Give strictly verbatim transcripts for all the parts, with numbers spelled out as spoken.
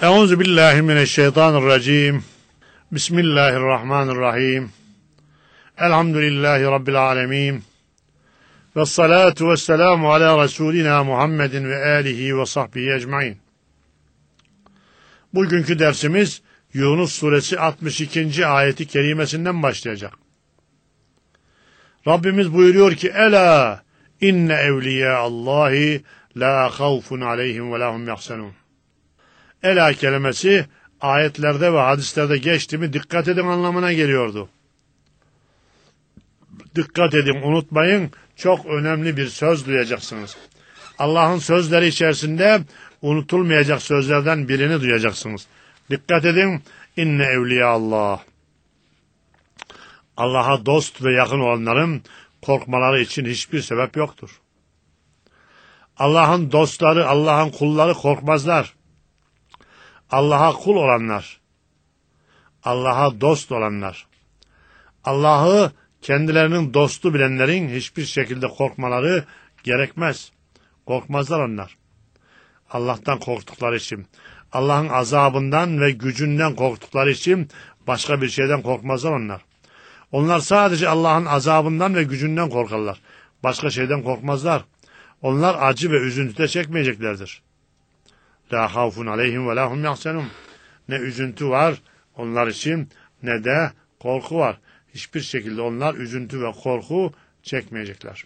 Euzu billahi mineşşeytanirracim. Bismillahirrahmanirrahim. Elhamdülillahi rabbil alamin. Ves salatu vesselamu ala Resulina Muhammedin ve alihi ve sahbihi ecmaîn. Bugünkü dersimiz Yunus suresi altmış ikinci ayeti kerimesinden başlayacak. Rabbimiz buyuruyor ki: Ela inne evliya Allahi la havfun aleyhim ve lahum yahsenun. Ela kelimesi ayetlerde ve hadislerde geçti mi dikkat edin anlamına geliyordu. Dikkat edin, unutmayın, çok önemli bir söz duyacaksınız. Allah'ın sözleri içerisinde unutulmayacak sözlerden birini duyacaksınız. Dikkat edin, inne evliya Allah. Allah'a dost ve yakın olanların korkmaları için hiçbir sebep yoktur. Allah'ın dostları, Allah'ın kulları korkmazlar. Allah'a kul olanlar, Allah'a dost olanlar, Allah'ı kendilerinin dostu bilenlerin hiçbir şekilde korkmaları gerekmez. Korkmazlar onlar. Allah'tan korktukları için, Allah'ın azabından ve gücünden korktukları için başka bir şeyden korkmazlar onlar. Onlar sadece Allah'ın azabından ve gücünden korkarlar. Başka şeyden korkmazlar. Onlar acı ve üzüntü de çekmeyeceklerdir. La havfun aleyhim ve lahum yahsenun. Ne üzüntü var onlar için ne de korku var. Hiçbir şekilde onlar üzüntü ve korku çekmeyecekler.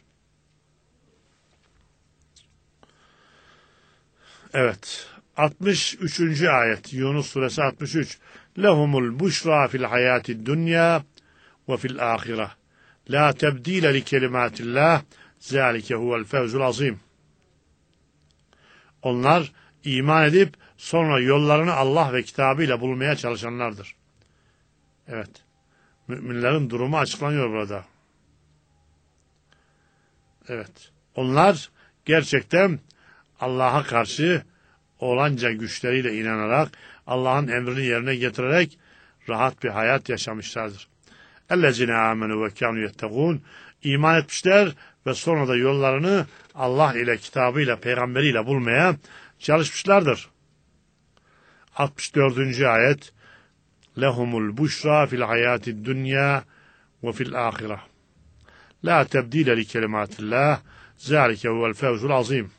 Evet. altmış üçüncü ayet. Yunus suresi altmış üç. Lehumul buşra fil hayati dunya ve fil ahire. La tebdile li kelimatillah. Zalike huvel fevzul azim. Onlar İman edip sonra yollarını Allah ve kitabıyla bulmaya çalışanlardır. Evet. Müminlerin durumu açıklanıyor burada. Evet. Onlar gerçekten Allah'a karşı olanca güçleriyle inanarak, Allah'ın emrini yerine getirerek rahat bir hayat yaşamışlardır. Ellezine amenu ve kânu yettegûn. İman etmişler ve sonra da yollarını Allah ile, kitabıyla, peygamberiyle bulmaya çalışmışlardır. altmış dördüncü ayet. Lehumul buşra fil hayati dunya ve fil ahire. La tebdile li kelimatillah. Zalike huvel fevzul azim.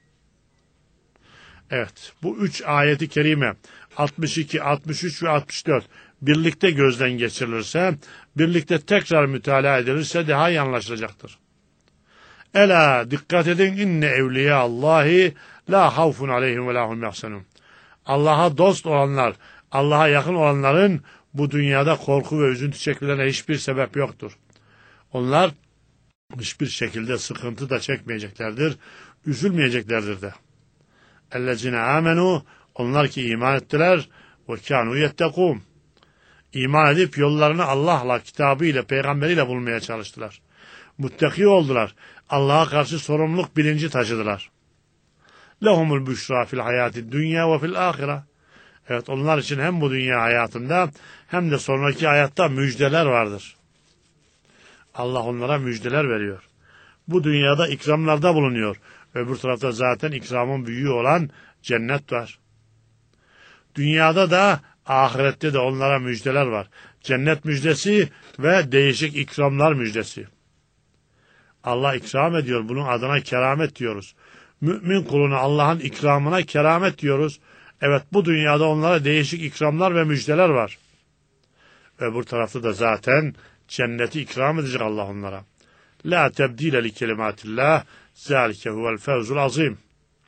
Evet, bu üç ayeti kerime altmış iki, altmış üç ve altmış dört birlikte gözden geçirilirse, birlikte tekrar mütalaa edilirse daha iyi anlaşılacaktır. Ela dikkat edin, inne evliya Allahi la havfun aleyhim ve lahum yahsenun. Allah'a dost olanlar, Allah'a yakın olanların bu dünyada korku ve üzüntü çekmelerine hiçbir sebep yoktur. Onlar hiçbir şekilde sıkıntı da çekmeyeceklerdir, üzülmeyeceklerdir de. Ellezine amenu, onlar ki iman ettiler, ve kânu yettekûn. İman edip yollarını Allah'la, kitabıyla, peygamberiyle bulmaya çalıştılar. Muttaki oldular. Allah'a karşı sorumluluk bilinci taşıdılar. Lehumul büşra fil hayati dünya ve fil ahire. Evet, onlar için hem bu dünya hayatında hem de sonraki hayatta müjdeler vardır. Allah onlara müjdeler veriyor. Bu dünyada ikramlarda bulunuyor. Öbür tarafta zaten ikramın büyüğü olan cennet var. Dünyada da ahirette de onlara müjdeler var. Cennet müjdesi ve değişik ikramlar müjdesi. Allah ikram ediyor. Bunun adına keramet diyoruz. Mümin kuluna Allah'ın ikramına keramet diyoruz. Evet, bu dünyada onlara değişik ikramlar ve müjdeler var. Öbür tarafta da zaten cenneti ikram edecek Allah onlara. La tebdile li kelimatillah. Zalike huvel fevzul azim.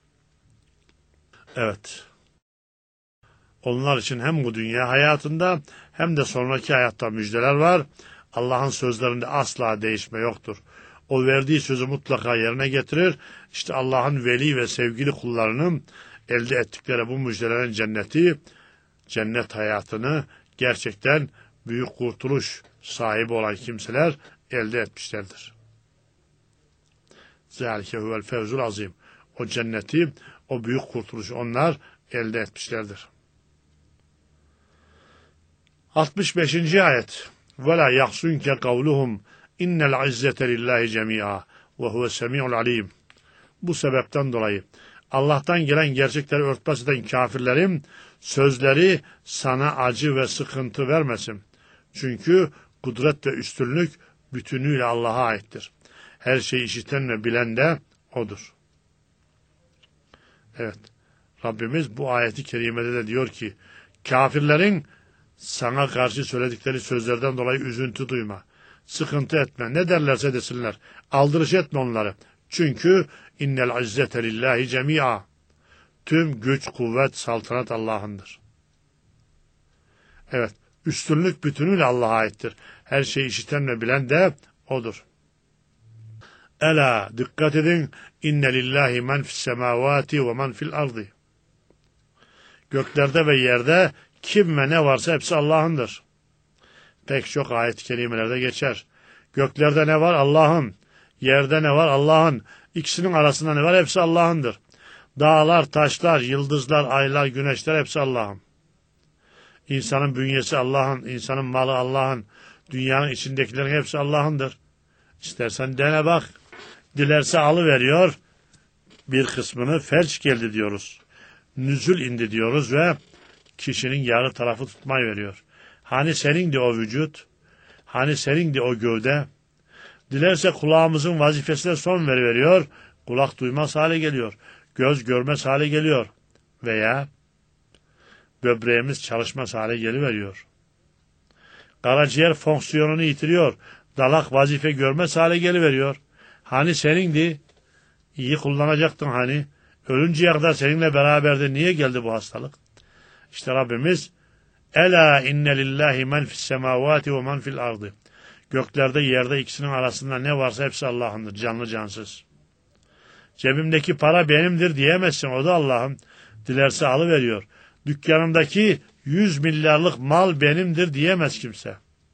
Evet. Onlar için hem bu dünya hayatında hem de sonraki hayatta müjdeler var. Allah'ın sözlerinde asla değişme yoktur. O verdiği sözü mutlaka yerine getirir. İşte Allah'ın veli ve sevgili kullarının elde ettikleri bu müjdelerin cenneti, cennet hayatını gerçekten büyük kurtuluş sahibi olan kimseler elde etmişlerdir. Zalike huvel fevzul azim. O cenneti, o büyük kurtuluşu onlar elde etmişlerdir. altmış beşinci ayet. Ve la yahsunke kavluhum innel izzete lillahi cemi'a ve huve semi'ul alim. Bu sebepten dolayı Allah'tan gelen gerçekleri örtbas eden kafirlerin sözleri sana acı ve sıkıntı vermesin. Çünkü kudret ve üstünlük bütünüyle Allah'a aittir. Her şeyi işiten ve bilen de O'dur. Evet, Rabbimiz bu ayeti kerimede de diyor ki, kafirlerin sana karşı söyledikleri sözlerden dolayı üzüntü duyma, sıkıntı etme, ne derlerse desinler, aldırış etme onları. Çünkü innel izzete lillahi cemi'a. Tüm güç, kuvvet, saltanat Allah'ındır. Evet, üstünlük bütünüyle Allah'a aittir. Her şeyi işiten ve bilen de O'dur. Ela, dikkat edin, inne lillahi men fis semavati ve men fil ardı. Göklerde ve yerde kim ve ne varsa hepsi Allah'ındır. Pek çok ayet-i kerimelerde geçer. Göklerde ne var? Allah'ın. Yerde ne var? Allah'ın. İkisinin arasında ne var? Hepsi Allah'ındır. Dağlar, taşlar, yıldızlar, aylar, güneşler hepsi Allah'ın. İnsanın bünyesi Allah'ın, insanın malı Allah'ın, dünyanın içindekilerin hepsi Allah'ındır. İstersen dene bak. Dilerse alıveriyor. Bir kısmını felç geldi diyoruz. Nüzül indi diyoruz ve kişinin yarı tarafı tutmayı veriyor. Hani senindi o vücut, hani senindi o gövde. Dilerse kulağımızın vazifesine son veriveriyor, kulak duymaz hale geliyor, göz görmez hale geliyor veya böbreğimiz çalışmaz hale geliveriyor. Karaciğer fonksiyonunu yitiriyor, dalak vazife görmez hale geliveriyor. Hani senindi, iyi kullanacaktın hani, ölünceye kadar seninle beraberdi, niye geldi bu hastalık? İşte Rabbimiz, Ela inne lillahi men fis semavati ve men fil ardı. Göklerde yerde ikisinin arasında ne varsa hepsi Allah'ındır, canlı cansız. Cebimdeki para benimdir diyemezsin, o da Allah'ın. Dilerse alıveriyor. Dükkanımdaki yüz milyarlık mal benimdir diyemez kimse.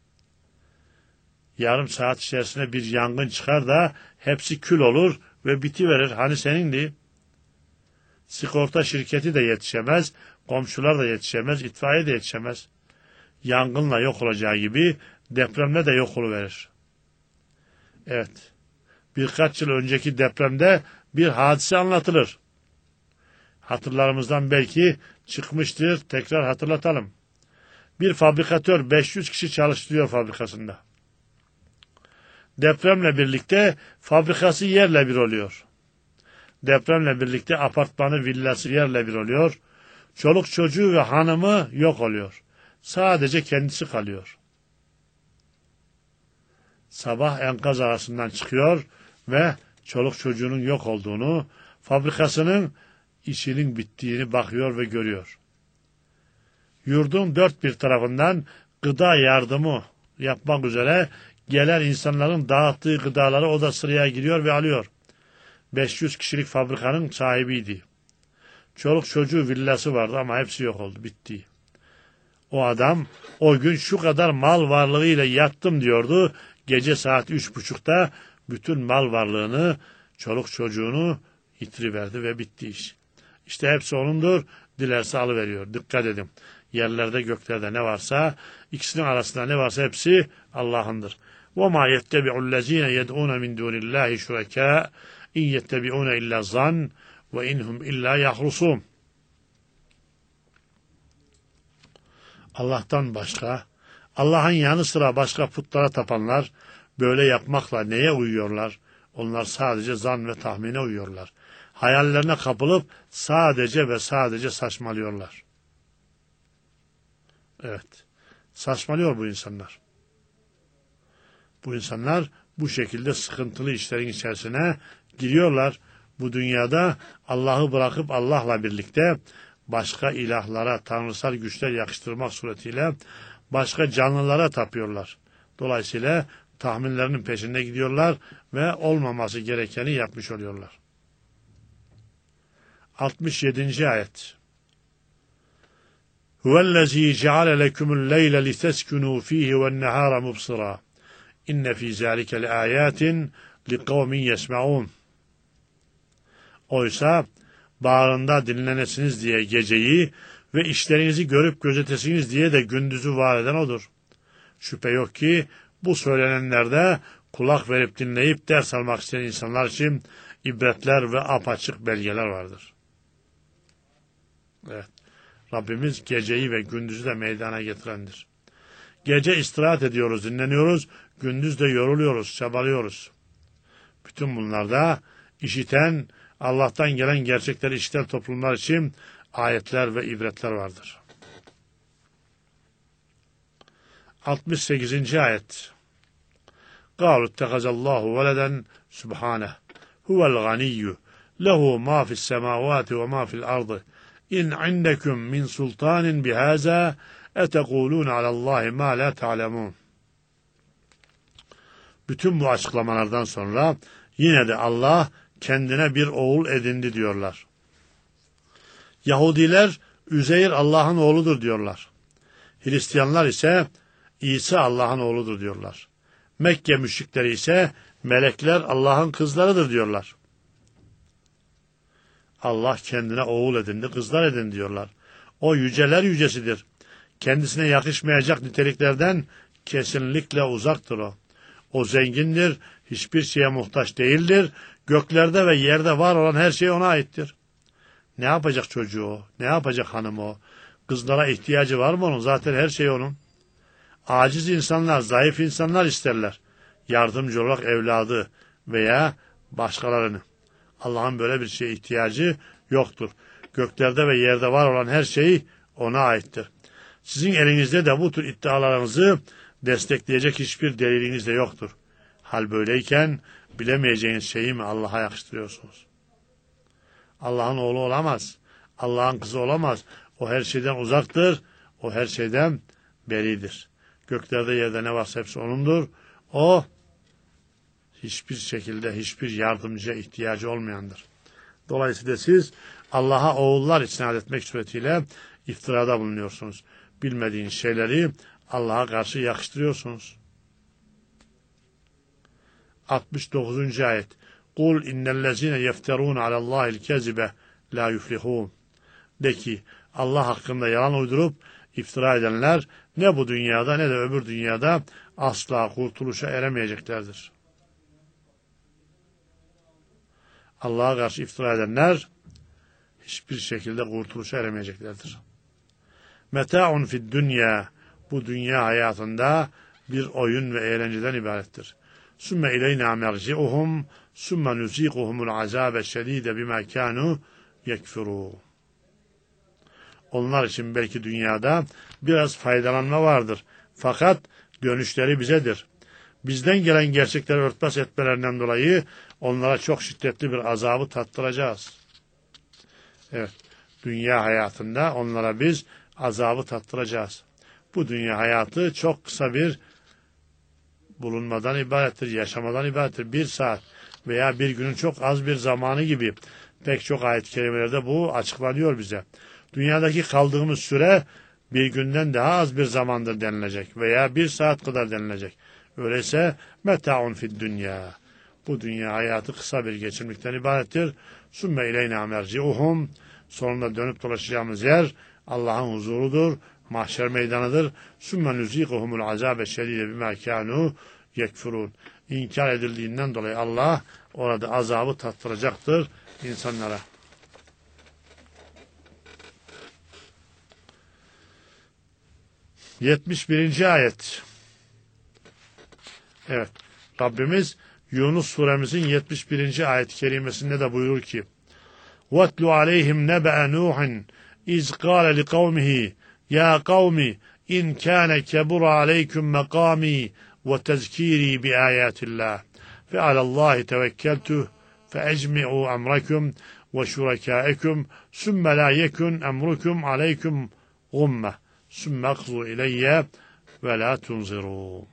Yarım saat içerisinde bir yangın çıkar da hepsi kül olur ve bitiverir. Hani senindi? Sigorta şirketi de yetişemez, komşular da yetişemez, itfaiye de yetişemez. Yangınla yok olacağı gibi depremle de yok oluverir. Evet, birkaç yıl önceki depremde bir hadise anlatılır. Hatırlarımızdan belki çıkmıştır, tekrar hatırlatalım. Bir fabrikatör beş yüz kişi çalıştırıyor fabrikasında. Depremle birlikte fabrikası yerle bir oluyor. Depremle birlikte apartmanı, villası yerle bir oluyor. Çoluk çocuğu ve hanımı yok oluyor. Sadece kendisi kalıyor. Sabah enkaz arasından çıkıyor ve çoluk çocuğunun yok olduğunu, fabrikasının işinin bittiğini bakıyor ve görüyor. Yurdun dört bir tarafından gıda yardımı yapmak üzere gelen insanların dağıttığı gıdaları o da sıraya giriyor ve alıyor. beş yüz kişilik fabrikanın sahibiydi. Çoluk çocuğu villası vardı ama hepsi yok oldu, bitti. O adam o gün şu kadar mal varlığıyla yattım diyordu. Gece saat üç buçukta bütün mal varlığını, çoluk çocuğunu yitiriverdi ve bitti iş. İşte hepsi onundur, dilerse alıveriyor. Dikkat edin. Yerlerde göklerde ne varsa, ikisinin arasında ne varsa hepsi Allah'ındır. وَمَا يَتَّبِعُ الَّذ۪ينَ يَدْعُونَ مِنْ دُونِ اللّٰهِ شُرَكَاءَ اِنْ يَتَّبِعُونَ اِلَّا الظَّنَّ وَاِنْهُمْ اِلَّا يَخْرُصُونَ. Allah'tan başka, Allah'ın yanı sıra başka putlara tapanlar böyle yapmakla neye uyuyorlar? Onlar sadece zan ve tahmine uyuyorlar. Hayallerine kapılıp sadece ve sadece saçmalıyorlar. Evet, saçmalıyor bu insanlar. Bu insanlar bu şekilde sıkıntılı işlerin içerisine giriyorlar. Bu dünyada Allah'ı bırakıp Allah'la birlikte başka ilahlara, tanrısal güçler yakıştırmak suretiyle başka canlılara tapıyorlar. Dolayısıyla tahminlerinin peşinde gidiyorlar ve olmaması gerekeni yapmış oluyorlar. altmış yedinci ayet. Huvellezî ceale lekumul leyle liteskunû fîhi ve'n-nehâre mubsirâ. İnne fî zâlike leâyâtin liqavmin yesme'ûn. Oysa bağrında dinlenesiniz diye geceyi ve işlerinizi görüp gözetesiniz diye de gündüzü var eden odur. Şüphe yok ki bu söylenenlerde kulak verip dinleyip ders almak isteyen insanlar için ibretler ve apaçık belgeler vardır. Evet. Rabbimiz geceyi ve gündüzü de meydana getirendir. Gece istirahat ediyoruz, dinleniyoruz. Gündüz de yoruluyoruz, çabalıyoruz. Bütün bunlarda işiten, Allah'tan gelen gerçekleri işiten toplumlar için ayetler ve ibretler vardır. altmış sekizinci ayet. قَالُوا اتَّخَذَ اللّٰهُ وَلَدًا سُبْحَانَهُ هُوَ الْغَنِيُّ لَهُ مَا فِي السَّمَاوَاتِ وَمَا فِي الْأَرْضِ اِنْ عِنْدَكُمْ مِنْ سُلْطَانٍ بِهَذَا اَتَقُولُونَ عَلَى اللّٰهِ مَا لَا تَعْلَمُونَ. Bütün bu açıklamalardan sonra yine de Allah kendine bir oğul edindi diyorlar. Yahudiler Üzeyr Allah'ın oğludur diyorlar. Hristiyanlar ise İsa Allah'ın oğludur diyorlar. Mekke müşrikleri ise melekler Allah'ın kızlarıdır diyorlar. Allah kendine oğul edindi, kızlar edindi diyorlar. O yüceler yücesidir. Kendisine yakışmayacak niteliklerden kesinlikle uzaktır o. O zengindir, hiçbir şeye muhtaç değildir. Göklerde ve yerde var olan her şey ona aittir. Ne yapacak çocuğu o? Ne yapacak hanımı o? Kızlara ihtiyacı var mı onun? Zaten her şey onun. Aciz insanlar, zayıf insanlar isterler. Yardımcı olarak evladı veya başkalarını. Allah'ın böyle bir şeye ihtiyacı yoktur. Göklerde ve yerde var olan her şey ona aittir. Sizin elinizde de bu tür iddialarınızı destekleyecek hiçbir deliliniz de yoktur. Hal böyleyken bilemeyeceğiniz şeyi mi Allah'a yakıştırıyorsunuz? Allah'ın oğlu olamaz. Allah'ın kızı olamaz. O her şeyden uzaktır. O her şeyden beridir. Göklerde yerde ne varsa hepsi O'nundur. O hiçbir şekilde hiçbir yardımcıya ihtiyacı olmayandır. Dolayısıyla siz Allah'a oğullar isnat etmek suretiyle iftirada bulunuyorsunuz. Bilmediğiniz şeyleri Allah'a karşı yakıştırıyorsunuz. altmış dokuzuncu ayet. Kul innellezine yefterun alallahi'l kezibe la yuflihun. De ki Allah hakkında yalan uydurup iftira edenler ne bu dünyada ne de öbür dünyada asla kurtuluşa eremeyeceklerdir. Allah'a karşı iftira edenler hiçbir şekilde kurtuluşa eremeyeceklerdir. Meta'un fid dünya, bu dünya hayatında bir oyun ve eğlenceden ibarettir. Sümme ileyna merci'uhum sümme nuzikuhumul azabe şedide bima kanu yekfurun. Onlar için belki dünyada biraz faydalanma vardır. Fakat dönüşleri bizedir. Bizden gelen gerçekleri örtbas etmelerinden dolayı onlara çok şiddetli bir azabı tattıracağız. Evet, dünya hayatında onlara biz azabı tattıracağız. Bu dünya hayatı çok kısa bir bulunmadan ibarettir, yaşamadan ibarettir. Bir saat veya bir günün çok az bir zamanı gibi pek çok ayet-i kerimelerde bu açıklanıyor bize. Dünyadaki kaldığımız süre bir günden daha az bir zamandır denilecek veya bir saat kadar denilecek. Öyleyse meta'un fid dünya. Bu dünya hayatı kısa bir geçirmekten ibarettir. Sümme ileyna merci'uhum. Sonunda dönüp dolaşacağımız yer Allah'ın huzurudur. Mahşer meydanıdır. Sümme nuzikuhumul azabe şedide bima kanu yekfurun. İnkar edildiğinden dolayı Allah orada azabı tattıracaktır insanlara. yetmiş birinci ayet. Evet. Rabbimiz Yunus suremizin yetmiş birinci ayet-i kerimesinde de buyurur ki: وَاتْلُ عَلَيْهِمْ نَبَأَ نُوحٍ اِذْ قَالَ لِقَوْمِهِ يَا قَوْمِ اِنْ كَانَ كَبُرَ عَلَيْكُمْ مَقَامِي وَتَذْكِيرِي بِآيَاتِ اللّٰهِ فَعَلَى اللّٰهِ تَوَكَّلْتُ فَاَجْمِعُوا أَمْرَكُمْ وَشُرَكَائِكُمْ ثُمَّ لَا يَكُنْ أَمْرُكُمْ عَلَيْكُمْ غُمَّةً ثُمَّ اقْضُوا إِلَيَّ وَلَا تُنْظِرُوا.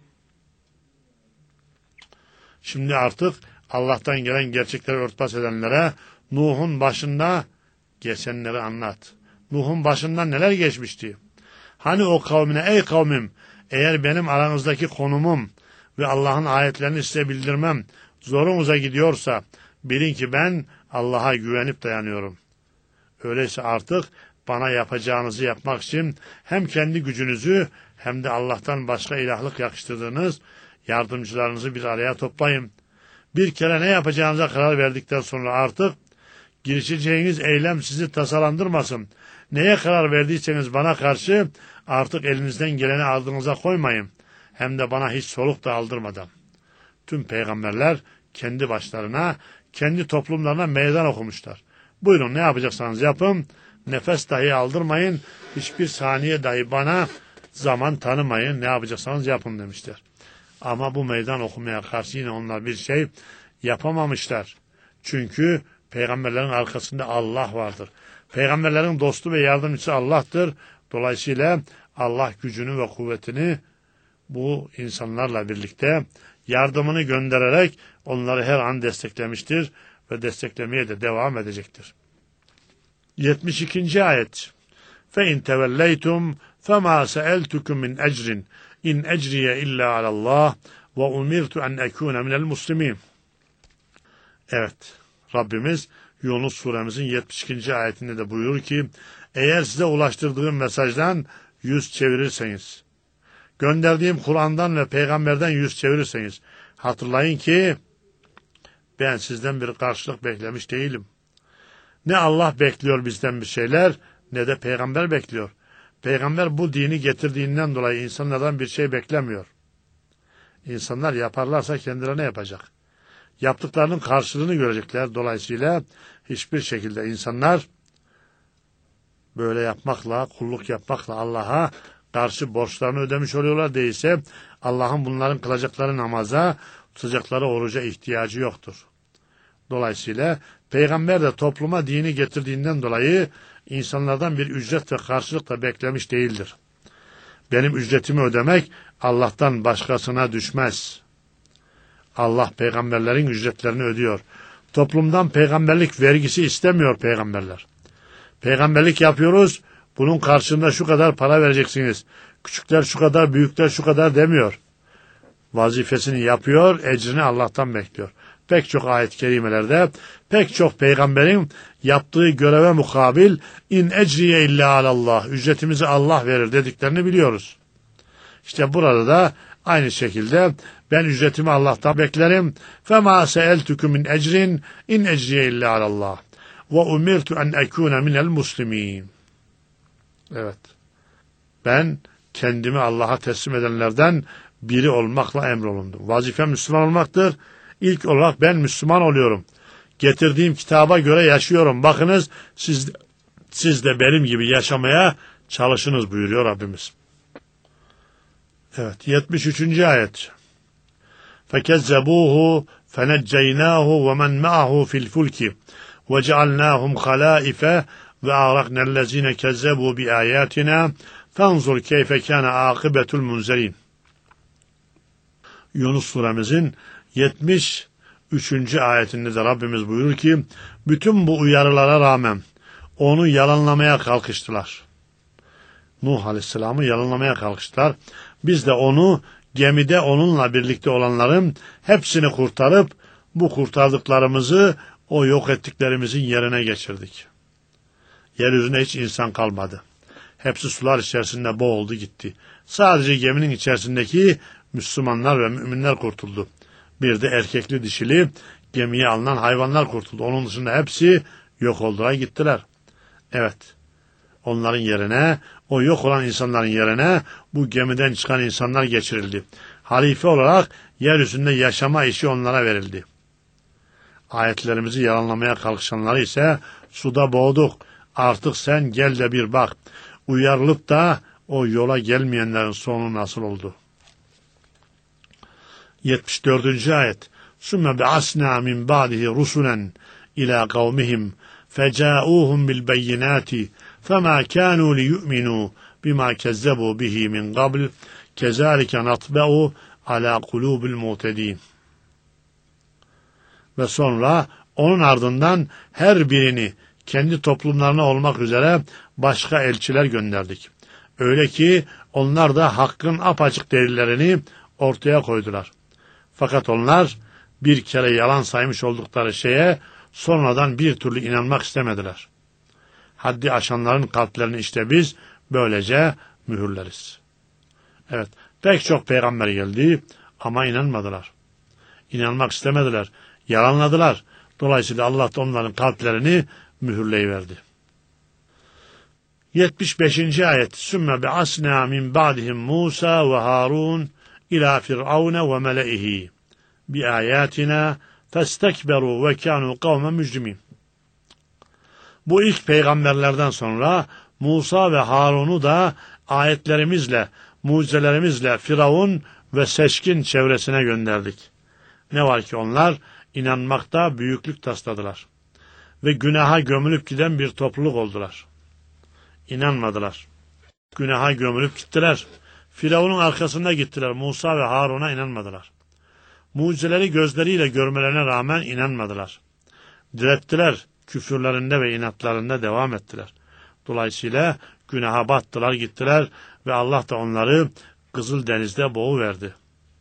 Şimdi artık Allah'tan gelen gerçekleri örtbas edenlere Nuh'un başında geçenleri anlat. Nuh'un başından neler geçmişti? Hani o kavmine, ey kavmim, eğer benim aranızdaki konumum ve Allah'ın ayetlerini size bildirmem zorunuza gidiyorsa bilin ki ben Allah'a güvenip dayanıyorum. Öyleyse artık bana yapacağınızı yapmak için hem kendi gücünüzü hem de Allah'tan başka ilahlık yakıştırdığınız yardımcılarınızı bir araya toplayın. Bir kere ne yapacağınıza karar verdikten sonra artık girişeceğiniz eylem sizi tasalandırmasın. Neye karar verdiyseniz bana karşı artık elinizden geleni ardınıza koymayın. Hem de bana hiç soluk da aldırmadan. Tüm peygamberler kendi başlarına, kendi toplumlarına meydan okumuşlar. Buyurun ne yapacaksanız yapın, nefes dahi aldırmayın, hiçbir saniye dahi bana zaman tanımayın, ne yapacaksanız yapın demişler. Ama bu meydan okumaya karşı yine onlar bir şey yapamamışlar. Çünkü peygamberlerin arkasında Allah vardır. Peygamberlerin dostu ve yardımcısı Allah'tır. Dolayısıyla Allah gücünü ve kuvvetini bu insanlarla birlikte yardımını göndererek onları her an desteklemiştir ve desteklemeye de devam edecektir. yetmiş ikinci ayet. فَاِنْ تَوَلَّيْتُمْ فَمَا سَأَلْتُكُمْ مِنْ اَجْرٍ اِنْ اَجْرِيَ اِلَّا عَلَى اللّٰهِ وَاُمِرْتُ اَنْ اَكُونَ مِنَ الْمُسْلِمِينَ. Evet, Rabbimiz Yunus suremizin yetmiş ikinci ayetinde de buyurur ki, eğer size ulaştırdığım mesajdan yüz çevirirseniz, gönderdiğim Kur'an'dan ve peygamberden yüz çevirirseniz, hatırlayın ki ben sizden bir karşılık beklemiş değilim. Ne Allah bekliyor bizden bir şeyler, ne de peygamber bekliyor. Peygamber bu dini getirdiğinden dolayı insanlardan bir şey beklemiyor. İnsanlar yaparlarsa kendilerine yapacak. Yaptıklarının karşılığını görecekler. Dolayısıyla hiçbir şekilde insanlar böyle yapmakla, kulluk yapmakla Allah'a karşı borçlarını ödemiş oluyorlar. Değilse Allah'ın bunların kılacakları namaza, tutacakları oruca ihtiyacı yoktur. Dolayısıyla peygamber de topluma dini getirdiğinden dolayı insanlardan bir ücret ve karşılık da beklemiş değildir. Benim ücretimi ödemek Allah'tan başkasına düşmez. Allah peygamberlerin ücretlerini ödüyor. Toplumdan peygamberlik vergisi istemiyor peygamberler. Peygamberlik yapıyoruz, bunun karşılığında şu kadar para vereceksiniz. Küçükler şu kadar, büyükler şu kadar demiyor. Vazifesini yapıyor, ecrini Allah'tan bekliyor. Pek çok ayet-i kerimelerde, pek çok peygamberin yaptığı göreve mukabil in ecriye illa alallah, ücretimizi Allah verir dediklerini biliyoruz. İşte burada da aynı şekilde ben ücretimi Allah'tan beklerim. فَمَا سَأَلْتُكُمْ مِنْ اَجْرٍ اِنْ اَجْرِيَ اِلَّا عَلَى اللّٰهِ وَاُمِرْتُ اَنْ اَكُونَ مِنَ الْمُسْلِمِينَ. Evet. Ben kendimi Allah'a teslim edenlerden biri olmakla emrolundum. Vazifem Müslüman olmaktır. İlk olarak ben Müslüman oluyorum. Getirdiğim kitaba göre yaşıyorum. Bakınız siz, siz de benim gibi yaşamaya çalışınız buyuruyor Rabbimiz. Evet, yetmiş üçüncü ayet. فَكَذَّبُوهُ فَنَجَّيْنَاهُ وَمَنْ مَعَهُ فِي الْفُلْكِ وَجَعَلْنَاهُمْ خَلَائِفَ وَأَغْرَقْنَا الَّذِينَ كَذَّبُوا بِآيَاتِنَا فَانْظُرْ كَيْفَ كَانَ عَاقِبَةُ الْمُنْزَلِينَ. Yunus suremizin yetmiş üçüncü ayetinde de Rabbimiz buyurur ki, bütün bu uyarılara rağmen onu yalanlamaya kalkıştılar. Nuh Aleyhisselam'ı yalanlamaya kalkıştılar. Biz de onu gemide onunla birlikte olanların hepsini kurtarıp bu kurtardıklarımızı o yok ettiklerimizin yerine geçirdik. Yeryüzünde hiç insan kalmadı. Hepsi sular içerisinde boğuldu gitti. Sadece geminin içerisindeki Müslümanlar ve müminler kurtuldu. Bir de erkekli dişili gemiye alınan hayvanlar kurtuldu. Onun dışında hepsi yok oldular gittiler. Evet. Onların yerine, o yok olan insanların yerine bu gemiden çıkan insanlar geçirildi. Halife olarak yeryüzünde yaşama işi onlara verildi. Ayetlerimizi yalanlamaya kalkışanları ise suda boğduk. Artık sen gel de bir bak. Uyarılıp da o yola gelmeyenlerin sonu nasıl oldu? yetmiş dördüncü ayet. Sümme be'asna min ba'dihi rusulen ila kavmihim feca'uhum bil beyinati فَمَا كَانُوا لِيُؤْمِنُوا بِمَا كَذَّبُوا بِهِ مِنْ قَبْلِ كَذَٰلِكَ نَطْبَعُ عَلَى قُلُوبِ الْمُعْتَدِينَ. Ve sonra onun ardından her birini kendi toplumlarına olmak üzere başka elçiler gönderdik. Öyle ki onlar da hakkın apaçık delillerini ortaya koydular. Fakat onlar bir kere yalan saymış oldukları şeye sonradan bir türlü inanmak istemediler. Haddi aşanların kalplerini işte biz böylece mühürleriz. Evet, pek çok peygamber geldi ama inanmadılar. İnanmak istemediler, yalanladılar. Dolayısıyla Allah da onların kalplerini mühürleyiverdi. yetmiş beşinci ayet. Sümme be'asna min ba'dihim Musa ve Harun ila Firavun ve melaihi bi ayatina festekberu ve kanu kavmen mücrimin. Bu ilk peygamberlerden sonra Musa ve Harun'u da ayetlerimizle, mucizelerimizle Firavun ve seçkin çevresine gönderdik. Ne var ki onlar inanmakta büyüklük tasladılar ve günaha gömülüp giden bir topluluk oldular. İnanmadılar. Günaha gömülüp gittiler. Firavun'un arkasında gittiler. Musa ve Harun'a inanmadılar. Mucizeleri gözleriyle görmelerine rağmen inanmadılar. Direttiler. Küfürlerinde ve inatlarında devam ettiler. Dolayısıyla günaha battılar, gittiler ve Allah da onları Kızıldeniz'de boğuverdi.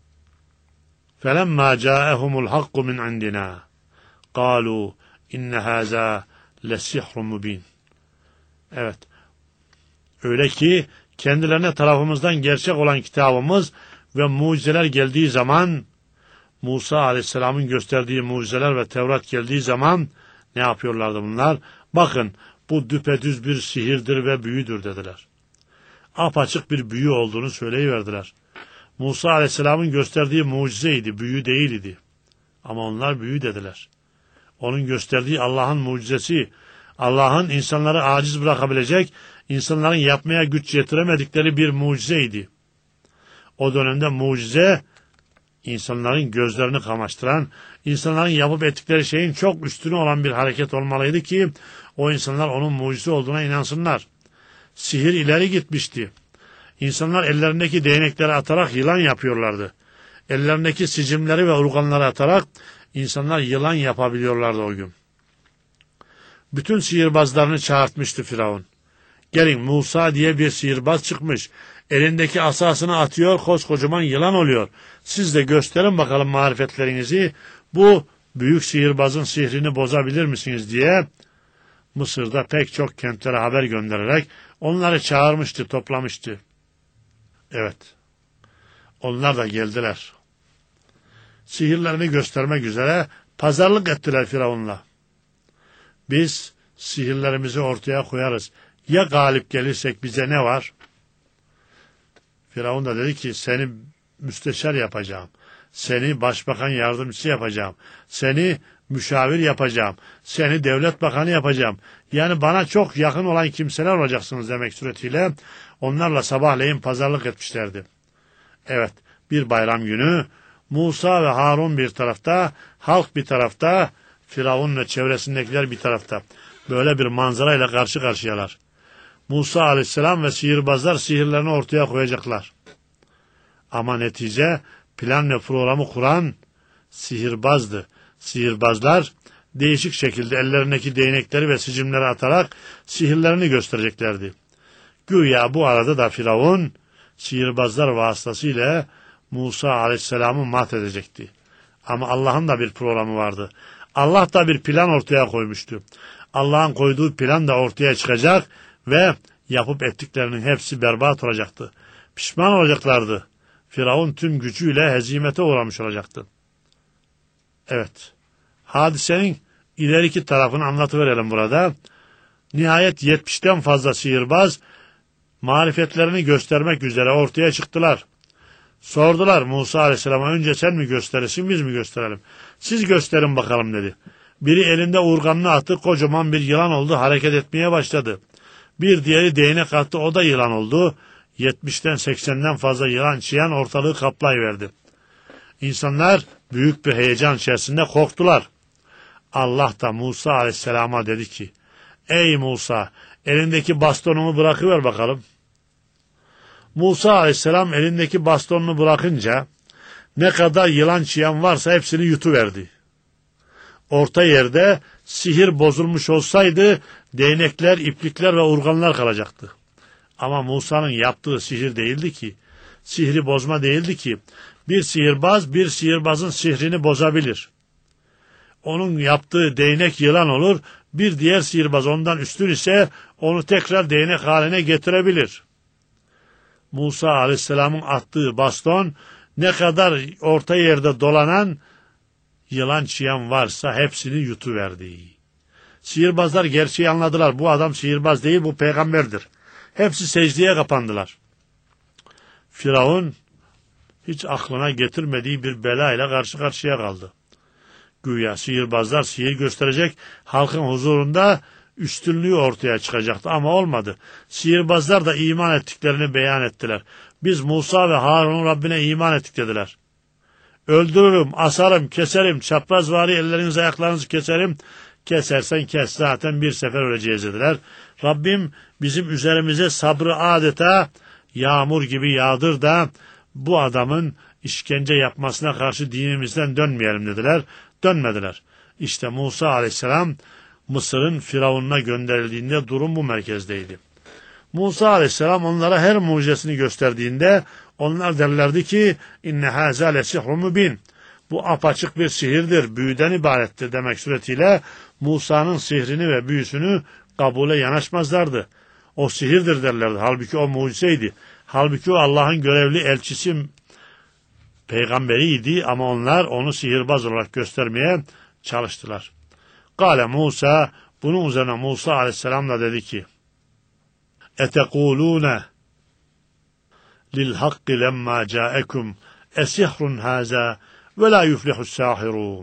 فَلَمَّا جَاءَهُمُ الْحَقُّ مِنْ عِنْدِنَا قَالُوا اِنَّ هَذَا لَسِحْرٌ مُب۪ينٌ. Evet. Öyle ki kendilerine tarafımızdan gerçek olan kitabımız ve mucizeler geldiği zaman, Musa Aleyhisselam'ın gösterdiği mucizeler ve Tevrat geldiği zaman ne yapıyorlardı bunlar? Bakın, bu düpedüz bir sihirdir ve büyüdür dediler. Apaçık bir büyü olduğunu söyleyiverdiler. Musa Aleyhisselam'ın gösterdiği mucizeydi, büyü değildi. Ama onlar büyü dediler. Onun gösterdiği Allah'ın mucizesi, Allah'ın insanları aciz bırakabilecek, insanların yapmaya güç yetiremedikleri bir mucizeydi. O dönemde mucize, insanların gözlerini kamaştıran, insanların yapıp ettikleri şeyin çok üstüne olan bir hareket olmalıydı ki, o insanlar onun mucize olduğuna inansınlar. Sihir ileri gitmişti. İnsanlar ellerindeki değnekleri atarak yılan yapıyorlardı. Ellerindeki sicimleri ve urganları atarak insanlar yılan yapabiliyorlardı o gün. Bütün sihirbazlarını çağırtmıştı Firavun. Gelin, Musa diye bir sihirbaz çıkmış. Elindeki asasını atıyor, koskocaman yılan oluyor. Siz de gösterin bakalım marifetlerinizi. Bu büyük sihirbazın sihrini bozabilir misiniz diye Mısır'da pek çok kentlere haber göndererek onları çağırmıştı, toplamıştı. Evet, onlar da geldiler. Sihirlerini göstermek üzere pazarlık ettiler Firavun'la. Biz sihirlerimizi ortaya koyarız. Ya galip gelirsek bize ne var? Firavun da dedi ki, seni müsteşar yapacağım. Seni başbakan yardımcısı yapacağım. Seni müşavir yapacağım. Seni devlet bakanı yapacağım. Yani bana çok yakın olan kimseler olacaksınız demek suretiyle onlarla sabahleyin pazarlık etmişlerdi. Evet, bir bayram günü Musa ve Harun bir tarafta, halk bir tarafta, Firavun ve çevresindekiler bir tarafta. Böyle bir manzarayla karşı karşıyalar. Musa Aleyhisselam ve sihirbazlar sihirlerini ortaya koyacaklar. Ama netice plan ve programı kuran sihirbazdı. Sihirbazlar değişik şekilde ellerindeki değnekleri ve sicimleri atarak sihirlerini göstereceklerdi. Güya bu arada da Firavun sihirbazlar vasıtasıyla Musa Aleyhisselam'ı mahvedecekti. Ama Allah'ın da bir programı vardı. Allah da bir plan ortaya koymuştu. Allah'ın koyduğu plan da ortaya çıkacak ve yapıp ettiklerinin hepsi berbat olacaktı. Pişman olacaklardı. Firavun tüm gücüyle hezimete uğramış olacaktı. Evet, hadisenin ileriki tarafını anlatıverelim burada. Nihayet yetmişten fazla sihirbaz marifetlerini göstermek üzere ortaya çıktılar. Sordular Musa Aleyhisselam'a, önce sen mi gösterirsin, biz mi gösterelim? Siz gösterin bakalım dedi. Biri elinde urganını attı, kocaman bir yılan oldu, hareket etmeye başladı. Bir diğeri değnek attı, o da yılan oldu. Yetmişten seksenden fazla yılan çiyan ortalığı kaplayıverdi. İnsanlar büyük bir heyecan içerisinde korktular. Allah da Musa Aleyhisselam'a dedi ki, ey Musa, elindeki bastonunu bırakıver bakalım. Musa Aleyhisselam elindeki bastonunu bırakınca ne kadar yılan çiyan varsa hepsini yutuverdi. Orta yerde sihir bozulmuş olsaydı değnekler, iplikler ve urganlar kalacaktı. Ama Musa'nın yaptığı sihir değildi ki, sihri bozma değildi ki, bir sihirbaz bir sihirbazın sihrini bozabilir. Onun yaptığı değnek yılan olur, bir diğer sihirbaz ondan üstün ise onu tekrar değnek haline getirebilir. Musa Aleyhisselam'ın attığı baston ne kadar orta yerde dolanan yılan çiyan varsa hepsini yutuverdi. Sihirbazlar gerçeği anladılar. Bu adam sihirbaz değil, bu peygamberdir. Hepsi secdeye kapandılar. Firavun hiç aklına getirmediği bir belayla karşı karşıya kaldı. Güya sihirbazlar sihir gösterecek, halkın huzurunda üstünlüğü ortaya çıkacaktı ama olmadı. Sihirbazlar da iman ettiklerini beyan ettiler. Biz Musa ve Harun'un Rabbine iman ettik dediler. Öldürürüm, asarım, keserim, çaprazvari ellerinizi ayaklarınızı keserim. Kesersen kes, zaten bir sefer öleceğiz dediler. Rabbim bizim üzerimize sabrı adeta yağmur gibi yağdır da bu adamın işkence yapmasına karşı dinimizden dönmeyelim dediler. Dönmediler. İşte Musa aleyhisselam Mısır'ın Firavun'una gönderildiğinde durum bu merkezdeydi. Musa aleyhisselam onlara her mucizesini gösterdiğinde onlar derlerdi ki inne hâzâ lesihrun mübin. Bu apaçık bir sihirdir, büyüden ibarettir demek suretiyle Musa'nın sihrini ve büyüsünü kabule yanaşmazlardı. O sihirdir derlerdi. Halbuki o mucizeydi. Halbuki o Allah'ın görevli elçisi, peygamberiydi ama onlar onu sihirbaz olarak göstermeye çalıştılar. Kale Musa, bunun üzerine Musa aleyhisselam da dedi ki etekulûne lil hakki lemma câekum esihrun hâzâ ve la yuflihus sâhirûn.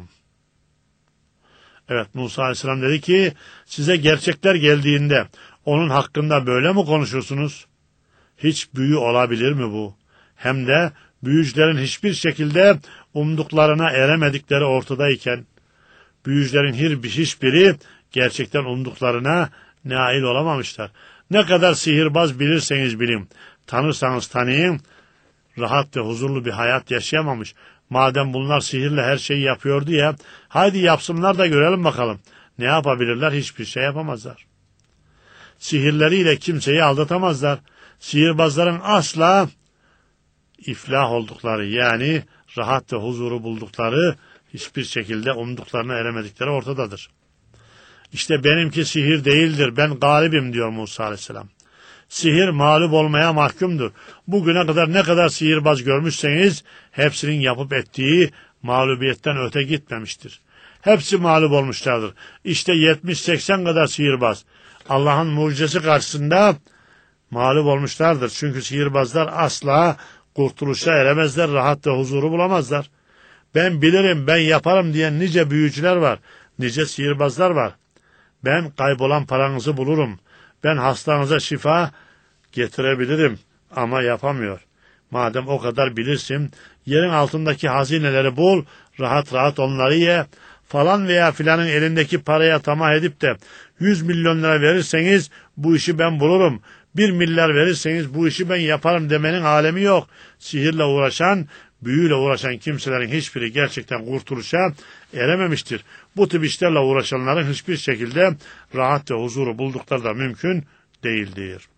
Evet, Musa aleyhisselam dedi ki size gerçekler geldiğinde onun hakkında böyle mi konuşursunuz? Hiç büyü olabilir mi bu? Hem de büyücülerin hiçbir şekilde umduklarına eremedikleri ortadayken, büyücülerin hiçbiri gerçekten umduklarına nail olamamışlar. Ne kadar sihirbaz bilirseniz bilin, tanırsanız tanıyın, rahat ve huzurlu bir hayat yaşayamamış. Madem bunlar sihirle her şeyi yapıyordu ya, haydi yapsınlar da görelim bakalım. Ne yapabilirler? Hiçbir şey yapamazlar. Sihirleriyle kimseyi aldatamazlar. Sihirbazların asla iflah oldukları, yani rahat ve huzuru buldukları, hiçbir şekilde umduklarına eremedikleri ortadadır. İşte benimki sihir değildir, ben galibim diyor Musa aleyhisselam. Sihir mağlup olmaya mahkumdur. Bugüne kadar ne kadar sihirbaz görmüşseniz hepsinin yapıp ettiği mağlubiyetten öte gitmemiştir. Hepsi mağlup olmuşlardır. İşte yetmiş seksen kadar sihirbaz Allah'ın mucizesi karşısında mağlup olmuşlardır. Çünkü sihirbazlar asla kurtuluşa eremezler, rahat ve huzuru bulamazlar. Ben bilirim, ben yaparım diyen nice büyücüler var, nice sihirbazlar var. Ben kaybolan paranızı bulurum, ben hastanıza şifa getirebilirim ama yapamıyor. Madem o kadar bilirsin, yerin altındaki hazineleri bul, rahat rahat onları ye, falan veya filanın elindeki paraya tamah edip de yüz milyon lira verirseniz bu işi ben bulurum, bir milyar verirseniz bu işi ben yaparım demenin alemi yok. Sihirle uğraşan, büyüyle uğraşan kimselerin hiçbiri gerçekten kurtuluşa erememiştir. Bu tip işlerle uğraşanların hiçbir şekilde rahat ve huzuru buldukları da mümkün değildir.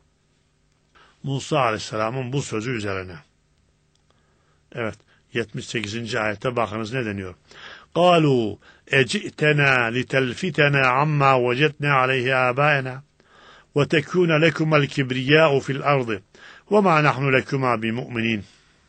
Musa Aleyhisselam'ın bu sözü üzerine. Evet, yetmiş sekizinci ayette bakınız ne deniyor. قَالُوا اَجِئْتَنَا لِتَلْفِتَنَا عَمَّا وَجَدْنَا عَلَيْهِ آبَائَنَا وَتَكُونَ لَكُمَا الْكِبْرِيَاءُ فِي الْأَرْضِ وَمَا نَحْنُ لَكُمَا بِمُؤْمِنِينَ.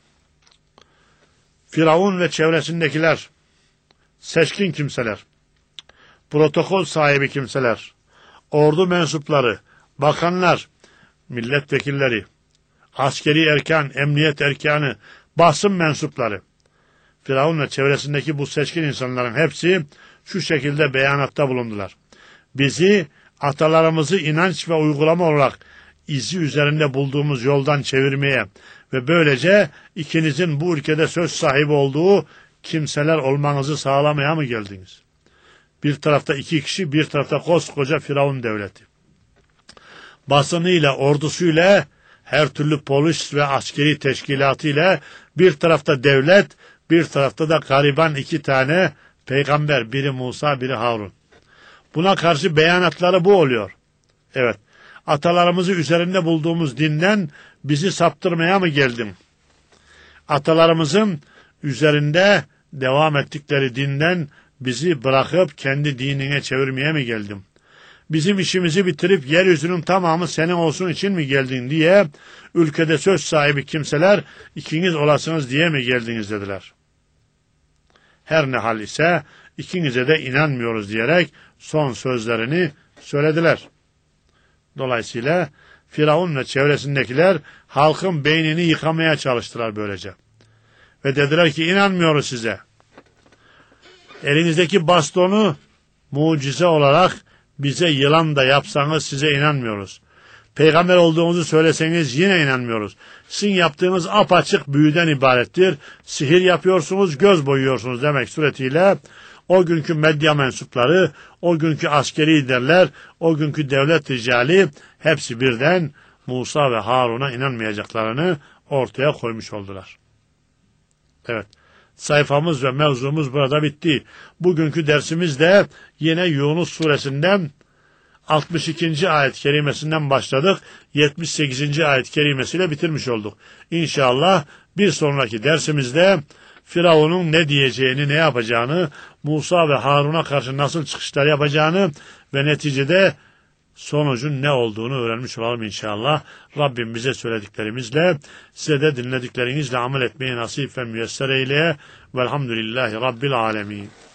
Firavun ve çevresindekiler, seçkin kimseler, protokol sahibi kimseler, ordu mensupları, bakanlar, milletvekilleri, askeri erkan, emniyet erkanı, basın mensupları, Firavun ve çevresindeki bu seçkin insanların hepsi şu şekilde beyanatta bulundular. Bizi, atalarımızı inanç ve uygulama olarak izi üzerinde bulduğumuz yoldan çevirmeye ve böylece ikinizin bu ülkede söz sahibi olduğu kimseler olmanızı sağlamaya mı geldiniz? Bir tarafta iki kişi, bir tarafta koskoca Firavun devleti. Basınıyla, ordusuyla, her türlü polis ve askeri teşkilatıyla, bir tarafta devlet, bir tarafta da gariban iki tane peygamber, biri Musa, biri Harun. Buna karşı beyanatları bu oluyor. Evet, atalarımızı üzerinde bulduğumuz dinden bizi saptırmaya mı geldin? Atalarımızın üzerinde devam ettikleri dinden bizi bırakıp kendi dinine çevirmeye mi geldin? Bizim işimizi bitirip yeryüzünün tamamı senin olsun için mi geldin diye ülkede söz sahibi kimseler ikiniz olasınız diye mi geldiniz dediler. Her ne hal ise ikinize de inanmıyoruz diyerek son sözlerini söylediler. Dolayısıyla Firavun ve çevresindekiler halkın beynini yıkamaya çalıştılar böylece. Ve dediler ki inanmıyoruz size. Elinizdeki bastonu mucize olarak bize yılan da yapsanız size inanmıyoruz. Peygamber olduğunuzu söyleseniz yine inanmıyoruz. Sizin yaptığınız apaçık büyüden ibarettir. Sihir yapıyorsunuz, göz boyuyorsunuz demek suretiyle o günkü medya mensupları, o günkü askeri liderler, o günkü devlet ricali hepsi birden Musa ve Harun'a inanmayacaklarını ortaya koymuş oldular. Evet, sayfamız ve mevzumuz burada bitti. Bugünkü dersimiz de yine Yunus suresinden altmış ikinci ayet-i kerimesinden başladık. yetmiş sekizinci ayet-i kerimesiyle bitirmiş olduk. İnşallah bir sonraki dersimizde Firavun'un ne diyeceğini, ne yapacağını, Musa ve Harun'a karşı nasıl çıkışlar yapacağını ve neticede sonucun ne olduğunu öğrenmiş olalım inşallah. Rabbim bize söylediklerimizle, size de dinlediklerinizle amel etmeyi nasip ve müyesser eyle. Velhamdülillahi Rabbil alemin.